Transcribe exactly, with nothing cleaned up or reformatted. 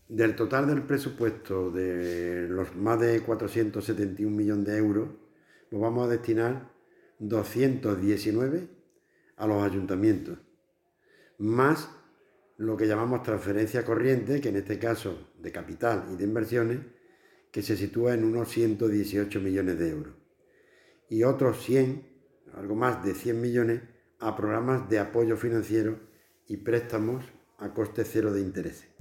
Del total del presupuesto de los más de cuatrocientos setenta y un millones de euros, pues vamos a destinar doscientos diecinueve a los ayuntamientos, más lo que llamamos transferencia corriente, que en este caso de capital y de inversiones, que se sitúa en unos ciento dieciocho millones de euros. Y otros cien, algo más de cien millones, a programas de apoyo financiero y préstamos a coste cero de intereses.